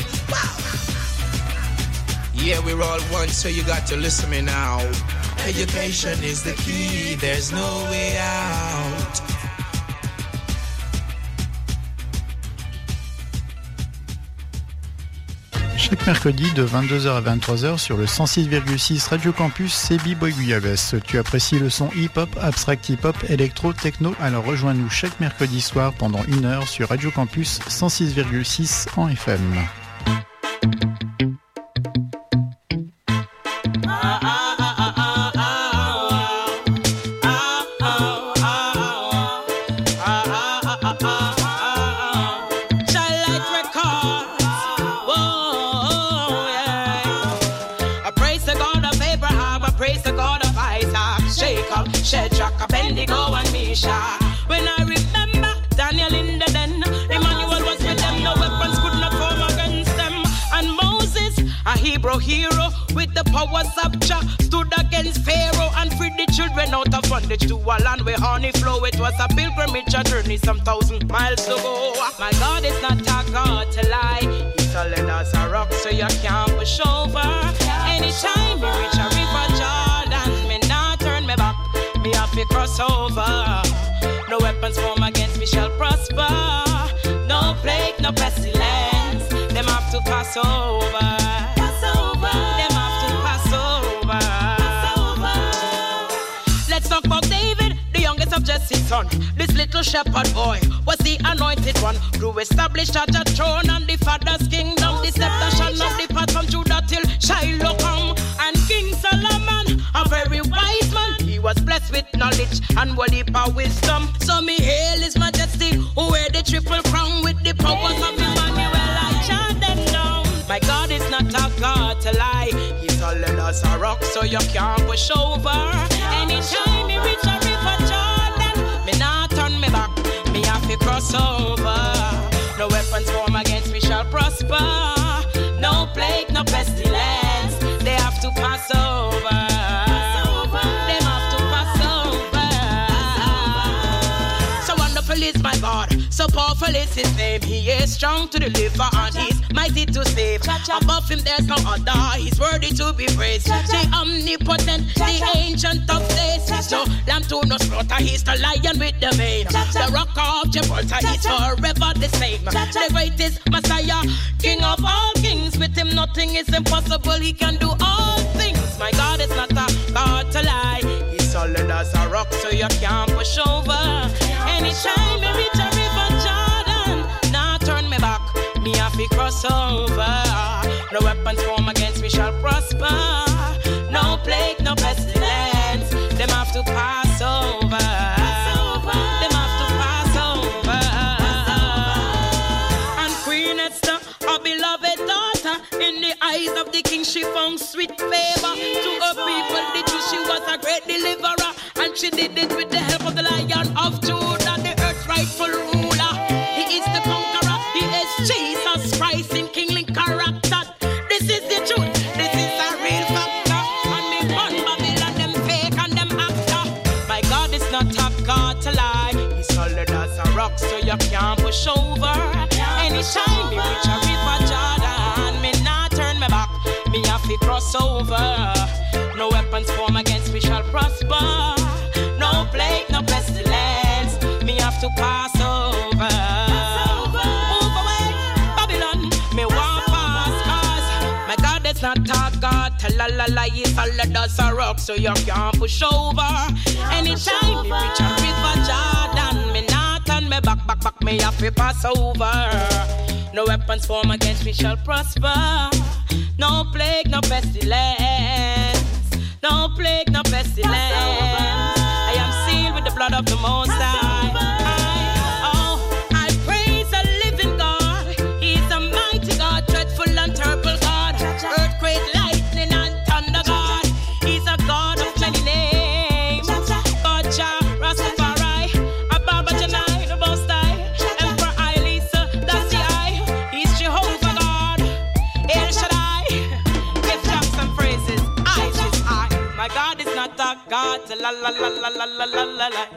Yeah, we're all one, so you got to listen me now. Education is the key, there's no way out. Chaque mercredi de 22h à 23h sur le 106,6 Radio Campus, c'est B-Boy Guyaves. Tu apprécies le son hip-hop, abstract hip-hop, électro, techno, alors rejoins-nous chaque mercredi soir pendant 1 heure sur Radio Campus 106,6 en FM. Shadrach, Abednego, and Meshach. When I remember Daniel in the den, Emmanuel was with them, no weapons could not form against them. And Moses, a Hebrew hero, with the powers of Jah, stood against Pharaoh and freed the children out of bondage to a land where honey flow. It was a pilgrimage, a journey some 1,000 miles to go. My God is not a God to lie. He's solid as a rock, so you can't push over. Anytime you reach a river Jordan, me not turn me back. Me have to cross over. No weapons formed against me shall prosper. No plague, no pestilence. Them have to pass over. Pass over. Them have to pass over. Pass over. Let's talk about David, the youngest of Jesse's son. This little shepherd boy was the anointed one who established a throne on the Father's kingdom. The scepter shall not depart from Judah till Shiloh come. And King Solomon, a very wise man, he was blessed with knowledge and will heap of wisdom. So me hail his majesty, who wear the triple crown with the powers of Emmanuel. I chant them down. My God is not a God to lie. He's solid as a rock, so you can't push over. Anytime you reach a river Jordan, me not turn me back. Me have to cross over. No weapons formed against me shall prosper. No plague, no pestilence. They have to pass over. Is my God, so powerful is his name. He is strong to deliver and he's mighty to save. Above him there's no other, he's worthy to be praised. The omnipotent, the ancient of days. He's no lamb to no slaughter, he's the lion with the mane. The rock of Gibraltar, he's forever the same. The greatest Messiah, King of all kings. With him nothing is impossible, he can do all things. My God is not a God to lie. He's solid as a rock, so you can't push over. Anytime you reach a river Jordan, nah turn me back, me have to cross over. No weapons formed against me shall prosper. No plague, no pestilence. Them have to pass over. Them have to pass over. And Queen Esther, a beloved daughter, in the eyes of the king she found sweet favor. To her people the truth, she was a great deliverer, and she did it with the help of the Lion of Judah, the earth's rightful ruler. He is the conqueror, he is Jesus Christ in kingly character. This is the truth, this is a real factor. And me born Babylon, them fake and them actor. My God is you can't push over. Anytime me reach a river Jordan, me not turn me back, me have to cross over. No weapons form against me shall prosper. No plague, no pestilence, me have to pass over. Move away, Babylon, me want pass, cause my God is not talk God. Tell a lie, it's all that does a rock, so you can't push over. Anytime me reach a river Jordan, me not turn me back, me have to pass over. No weapons form against me shall prosper. No plague, no pestilence. No plague, no pestilence. I am sealed with the blood of the Most High. I praise the living God. He's a mighty God, dreadful and terrible God. Earthquake, lightning and thunder God. He's a God of many names. God Jah, Rastafari, Ababa Janai, the Most High, Emperor Haile Selassie. He's Jehovah God, El Shaddai. Give Jah some praises. My God is not a God. La la la la la la la la la.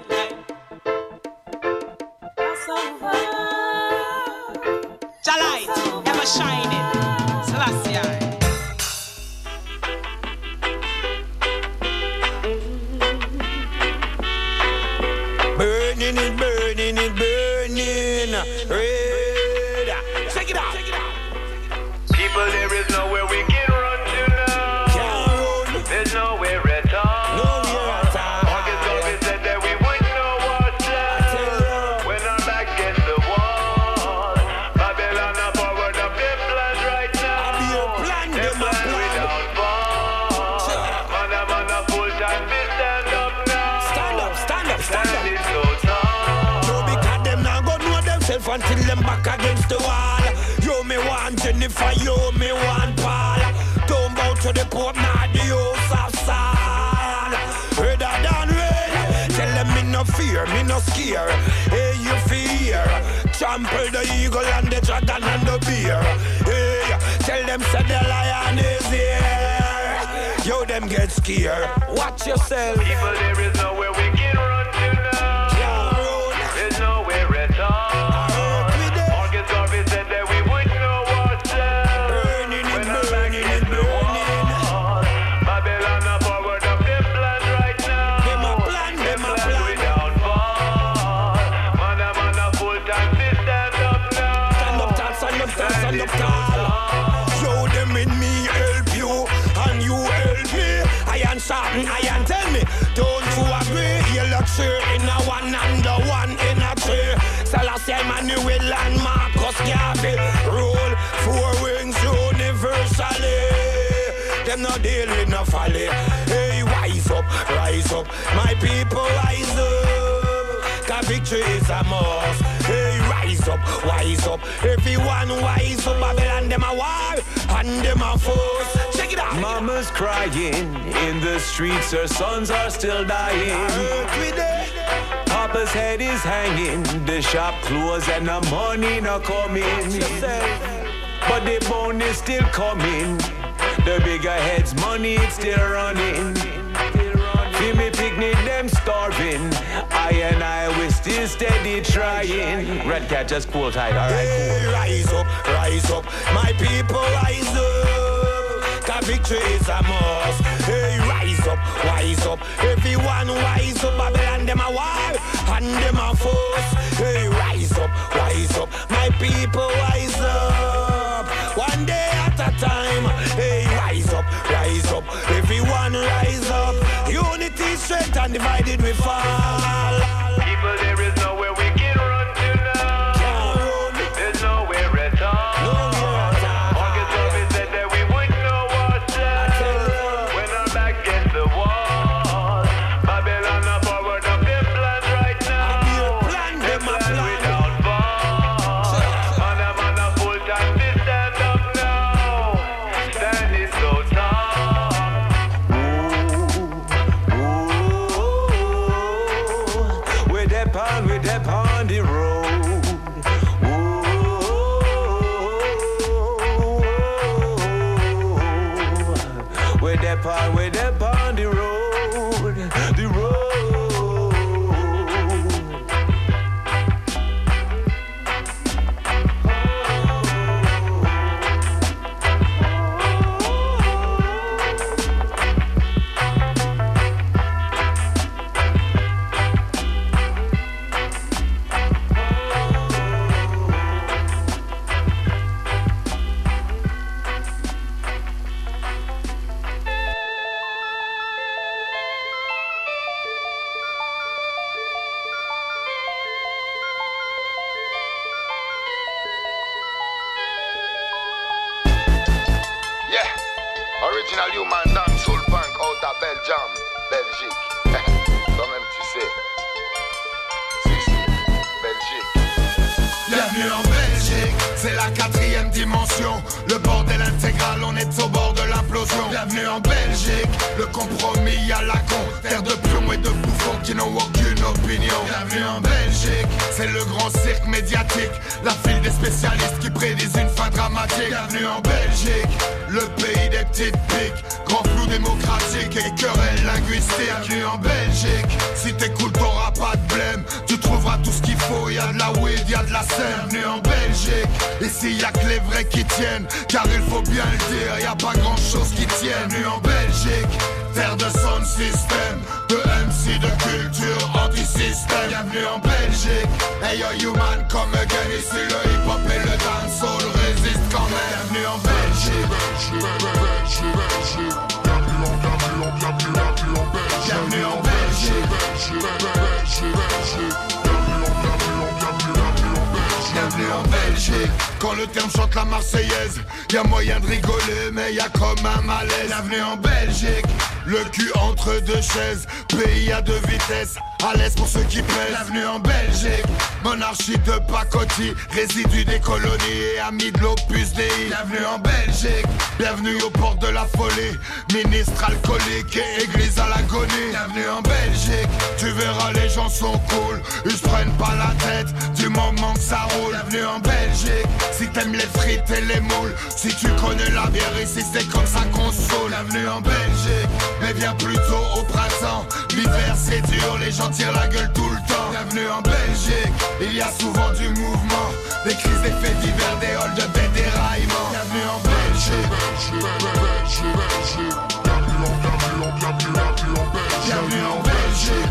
Jah light, ever shining. Selassie. Burning it, burning it, burning red. Check it out. People, there is nowhere we can run to now. Can't run. There's nowhere at all. Nowhere at all. August always said that we wouldn't know what's left when our back against the wall. Babylon are forward of their plan right now. Their plan without fall. Man a full time, we stand up now. Stand up. Standing so tall. No, because them now go know themselves until them back against the wall. You me want Jennifer, you me want Paul. Don't bow to the Pope, not the house of Saul. Rather than rain, tell them me no fear, me no scare. Hey, you fear. Trample the eagle and the dragon and the bear. Hey, tell them say the lion is here. Yo, them get scared. Watch yourself. People, there is nowhere we can run to now. There's nowhere at all. August always said that we wouldn't know what's left when our back against the wall. Babylon are forward of their plan right now. Their plan without fall. Man a full time, they stand up now. Stand up tall. Show them in me help you and you help me. Iron sharpen, iron tell me. Don't you agree? You look sure in a one and the one in a three. Selassie, Emmanuel and Marcus Garvey. Roll 4 wings universally. Them no deal with no folly. Hey, rise up, my people rise up. Cause victory is a must. Hey, rise up, everyone wise up. Babylon them a war and them a force. Check it out. Mama's crying in the streets, her sons are still dying. Papa's head is hanging, the shop closed and the money not coming. But the bone is still coming, the bigger heads money it's still running. See me picnic them starving, I will still steady trying. Red Cat just pull tight, alright. Hey, rise up, my people rise up. Cause victory is a must. Hey, rise up, everyone rise up. Babylon them a war and them a force. Hey, rise up, my people rise up. One day at a time. Hey, rise up, everyone rise up. Unity, strength, and divided we fall. People, there is nowhere we can run to now. There's nowhere at all. August always said that we wouldn't know what's left when our back against the wall. Babylon are forward of their plan right now. Their plan without fall. Man a full time, they stand up now. Standing so tall. Original Human Dance Soul Punk out à Belgium, Belgique. Toi-même tu sais. Si, Belgique. Bienvenue en Belgique, c'est la 4e dimension. Le bordel intégral, on est au bord de l'implosion. Bienvenue en Belgique, le compromis à la con. Terre de plomb et de bouffons qui n'ont aucune opinion. Bienvenue en Belgique, c'est le grand cirque médiatique. La file des spécialistes qui prédisent une fin dramatique. Bienvenue en Belgique, le pays des petites piques. Grand flou démocratique et querelle linguistique. Bienvenue en Belgique, si t'écoutes t'auras pas de blême. Tu trouveras tout ce qu'il faut, y'a de la weed, y'a de la scène. Bienvenue en Belgique, ici y'a que les vrais qui tiennent. Car il faut bien le dire, y'a pas grand chose qui tienne. Bienvenue en Belgique, terre de sound system, de MC, de culture anti-système. Bienvenue en Belgique, hey yo human come again. Ici le hip-hop et le dancehall résistent quand même. Bienvenue en Belgique. Bienvenue en Belgique. Bienvenue en Belgique. Quand le terme chante la Marseillaise, y'a moyen de rigoler mais y'a comme un malaise. Bienvenue en Belgique, le cul entre deux chaises, pays à deux vitesses, à l'aise pour ceux qui pèsent. Bienvenue en Belgique, monarchie de pacotille, résidu des colonies et amis de l'Opus Dei. Bienvenue en Belgique, bienvenue au port de la folie, ministre alcoolique et église à l'agonie. Bienvenue en Belgique, tu verras les gens sont cool, ils se prennent pas la tête du moment que ça roule. Bienvenue en Belgique, si t'aimes les frites et les moules, si tu connais la bière ici c'est comme ça qu'on se saoule. Bienvenue en Belgique, mais viens plutôt au printemps, l'hiver c'est dur, les gens tirent la gueule tout le temps. Bienvenue en Belgique, il y a souvent du mouvement, des crises, des faits divers, des halls de des déraillements. Bienvenue en Belgique. Bienvenue en Belgique.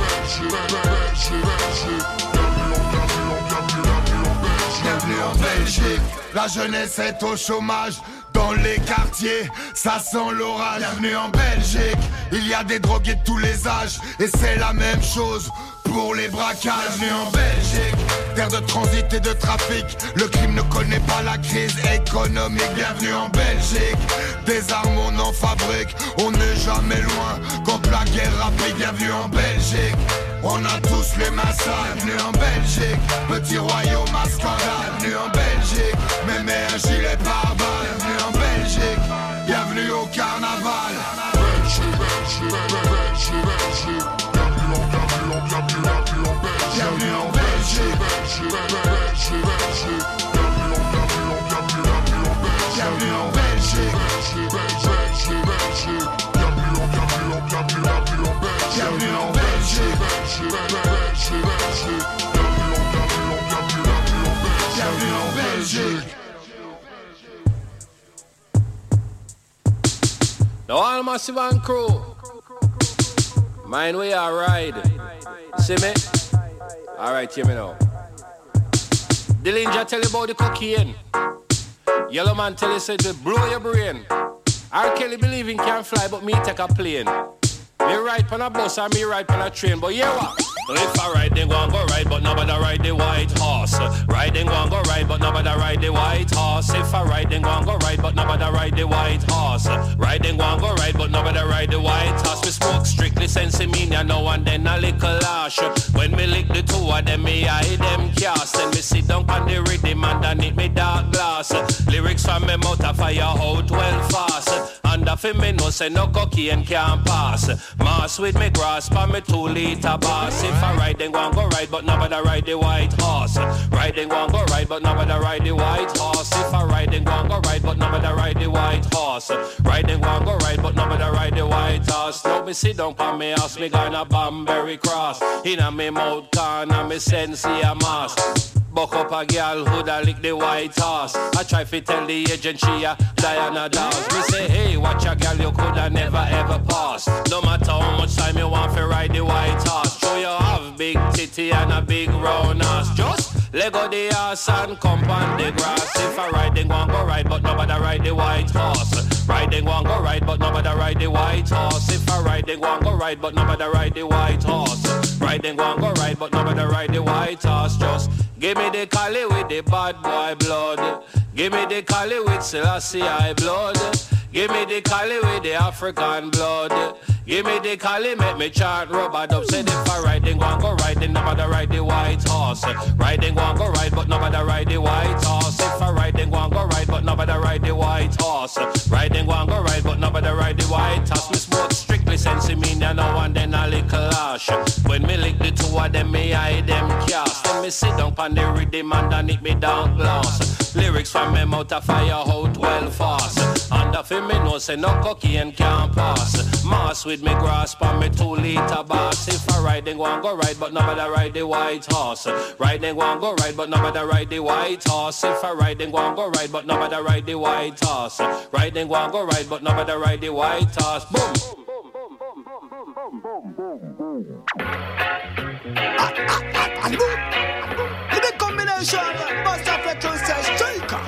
Bienvenue en Belgique, la jeunesse est au chômage. Dans les quartiers, ça sent l'orage. Bienvenue en Belgique, il y a des drogués de tous les âges. Et c'est la même chose pour les braquages. Bienvenue en Belgique, terre de transit et de trafic. Le crime ne connaît pas la crise économique. Bienvenue en Belgique, des armes on en fabrique. On n'est jamais loin quand la guerre rapide. Bienvenue en Belgique, on a tous les mains sales. Bienvenue en Belgique, petit royaume à scandale. Bienvenue en Belgique, même un gilet pare-balles. Bienvenue en Belgique, bienvenue au carnaval. Bienvenue en Belgique. Bienvenue en Belgique. Bienvenue en Belgique. Bienvenue en Belgique. The All Massive and crew, mind where I ride. See me? Alright, hear me now. Dillinger tell you about the cocaine. Yellow man tell you say to blow your brain. R. Kelly believing can fly, but me take a plane. Me ride on a bus or me ride on a train, but yeah what? If I ride, then go and go ride, but nobody ride the white horse. Ride, then go and go ride, but nobody ride the white horse. If I ride, then go and go ride, but nobody ride the white horse. Ride, then go and go ride, but nobody ride the white horse. We smoke strictly sensimania now and then a little lash. When me lick the two of them, me eye them cast. Then me sit down on the rhythm underneath me dark glass. Lyrics from me mouth a fire out well fast. And a fi me no say no cocaine can pass. Mass with me grasp and me 2-liter bass. If I ride, then go and go ride, but nobody ride the white horse. Ride, then go and go ride, but nobody ride the white horse. If I ride, then go and go ride, but nobody ride the white horse. Ride, then go and go ride, but nobody ride the white horse. Now me sit down on me house, me gonna Banbury Cross. Inna me mouth corner, me sense a mask. Buck up a girl who da lick the white horse. I try to tell the agent she a Diana Dawes. Me say, hey, watch a girl you coulda never ever pass. No matter how much time you want to ride the white horse. Show you have big titty and a big round ass. Just let go the ass and come on the grass. If I ride, then go and go ride, but nobody ride the white horse. Ride, then go and go ride, but nobody ride the white horse. If I ride, then go and go ride, but nobody ride the white horse. Ride, then go and go ride, but nobody ride the white horse. Just give me the collie with the bad boy blood. Give me the collie with Selassie I blood. Give me the collie with the African blood. Give me the collie, make me chant rubber dub. Said if I ride, then go and go ride, then nobody ride the white horse. Ride, then go and go ride, but nobody ride the white horse. If I ride, then go and go ride, but nobody ride the white horse. Ride, then go and go ride, but nobody ride the white horse. Me smoke strictly sense me now and then a little ash. When me lick the two of them, me eye them cast. Then me sit down on the rhythm and then it me down glass. Lyrics from me mouth a fire out well fast. And the film me know say no cocaine can't pass. Mass with me grasp on me 2-liter bass. If I ride then go and go ride but nobody ride the white horse. Ride then go and go ride but nobody ride the white horse. If I ride then go and go ride but nobody ride the white horse. Ride then go and go ride but nobody ride the white horse. Boom. And boom. The combination must affect us as Jacob.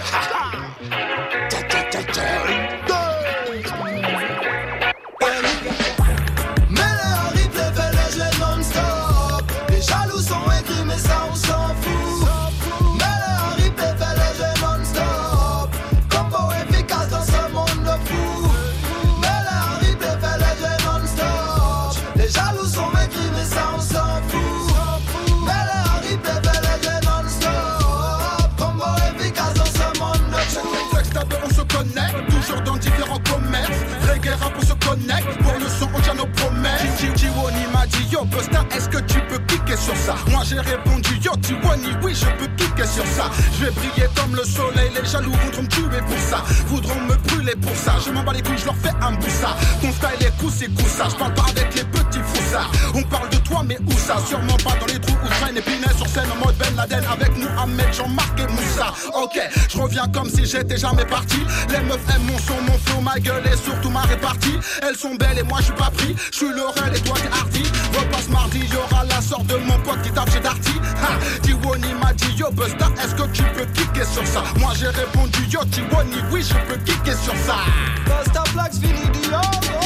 Dans différents commerces, reggae rap on se connecte. Pour le son on tient nos promesses. Tiwoni m'a dit yo Busta, est-ce que tu peux kicker sur ça? Moi j'ai répondu yo Tiwoni, oui je peux kicker sur ça. Je vais briller comme le soleil, les jaloux voudront me tuer pour ça. Voudront me brûler pour ça. Je m'en bats les couilles, je leur fais un boussa. Ton style est coussé coussa, je parle pas avec les petits foussards. On parle de toi mais où ça? Sûrement pas dans les trous où traîne Épinay sur scène en mode Ben Laden avec Mohamed, Jean-Marc et Moussa. Ok, je reviens comme si j'étais jamais parti. Les meufs aiment mon son, mon flow, ma gueule et surtout ma répartie. Elles sont belles et moi je suis pas pris. Je suis Laurel et toi t'es hardy. Repasse mardi, y'aura la sorte de mon pote qui tape chez Darty. Tiwoni m'a dit yo Busta, est-ce que tu peux kicker sur ça? Moi j'ai répondu yo Tiwoni, oui je peux kicker sur ça. Busta Flax fini dit yo.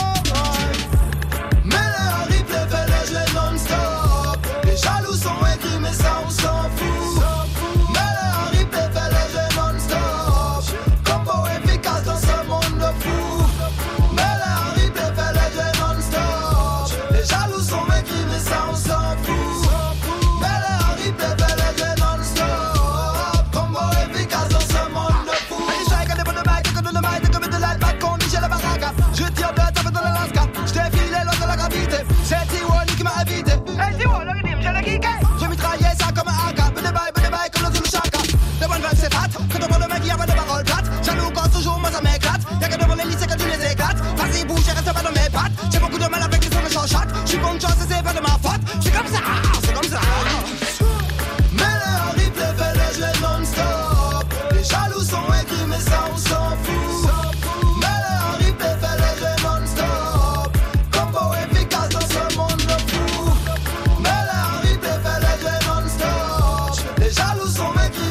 Mais les replay fait les jouer non-stop. Les jaloux sont écrits mais ça on s'en fout. Mais les replay fait les jouer non-stop. Combo efficace dans ce monde de fou. Mais les replay fait les jouer non-stop. Les jaloux sont écrits mais ça on s'en fout. Mais les replay fait les jouer non-stop. Combo efficace dans ce monde de fou. Allez, je regarde de bail, que de le mail, que de l'album, qu'on dit j'ai la baraque. Je tire de ta dans l'Alaska. Je t'ai filé loin de la gravité. C'est Tiwoni qui m'a invité. Hey Tiwoni, le rythme, je l'ai geeké. J'ai mitraillé ça comme un AK. Be de bail comme dans une chaka. Le bon vibe c'est fat. Que devant le mec il y a pas de parole plate. Jaloux quand toujours moi ça m'éclate. Y'a que devant les lycées que tu les éclates. Vas-y bouge, reste pas dans mes pattes. J'ai beaucoup de mal avec les sons de chanchate. J'suis bonne chance et c'est pas de ma faute. J'suis comme ça, c'est comme ça. Mais les replay fait les jouer non-stop. Les jaloux sont écrits mais ça on s'en fout. Mais les replay fait les jouer non-stop. Combo efficace dans ce monde de fou. Mais les replay fait les jouer non-stop. Les jaloux sont écrits